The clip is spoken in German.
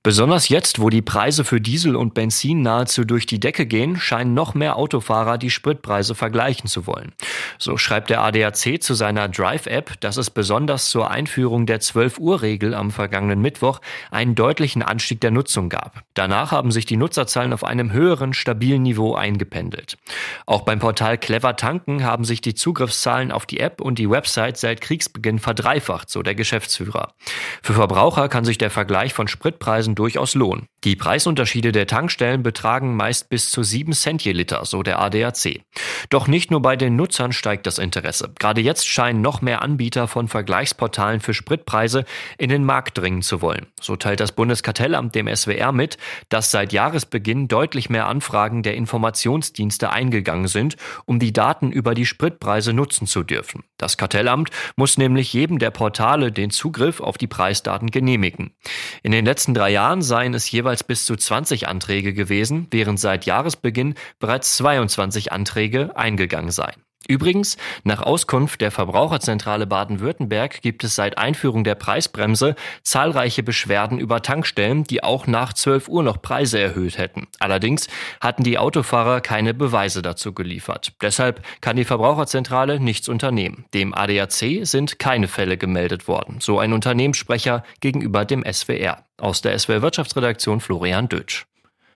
Besonders jetzt, wo die Preise für Diesel und Benzin nahezu durch die Decke gehen, scheinen noch mehr Autofahrer die Spritpreise vergleichen zu wollen. So schreibt der ADAC zu seiner Drive-App, dass es besonders zur Einführung der 12-Uhr-Regel am vergangenen Mittwoch einen deutlichen Anstieg der Nutzung gab. Danach haben sich die Nutzerzahlen auf einem höheren, stabilen Niveau eingependelt. Auch beim Portal Clever Tanken haben sich die Zugriffszahlen auf die App und die Website seit Kriegsbeginn verdreifacht, so der Geschäftsführer. Für Verbraucher kann sich der Vergleich von Spritpreisen durchaus lohnen. Die Preisunterschiede der Tankstellen betragen meist bis zu 7 Cent je Liter, so der ADAC. Doch nicht nur bei den Nutzern steigt das Interesse. Gerade jetzt scheinen noch mehr Anbieter von Vergleichsportalen für Spritpreise in den Markt dringen zu wollen. So teilt das Bundeskartellamt dem SWR mit, dass seit Jahresbeginn deutlich mehr Anfragen der Informationsdienste eingegangen sind, um die Daten über die Spritpreise nutzen zu dürfen. Das Kartellamt muss nämlich jedem der Portale den Zugriff auf die Preisdaten genehmigen. In den letzten 3 Jahren seien es jeweils bis zu 20 Anträge gewesen, während seit Jahresbeginn bereits 22 Anträge eingegangen seien. Übrigens, nach Auskunft der Verbraucherzentrale Baden-Württemberg gibt es seit Einführung der Preisbremse zahlreiche Beschwerden über Tankstellen, die auch nach 12 Uhr noch Preise erhöht hätten. Allerdings hatten die Autofahrer keine Beweise dazu geliefert. Deshalb kann die Verbraucherzentrale nichts unternehmen. Dem ADAC sind keine Fälle gemeldet worden, so ein Unternehmenssprecher gegenüber dem SWR. Aus der SWR Wirtschaftsredaktion Florian Dötsch.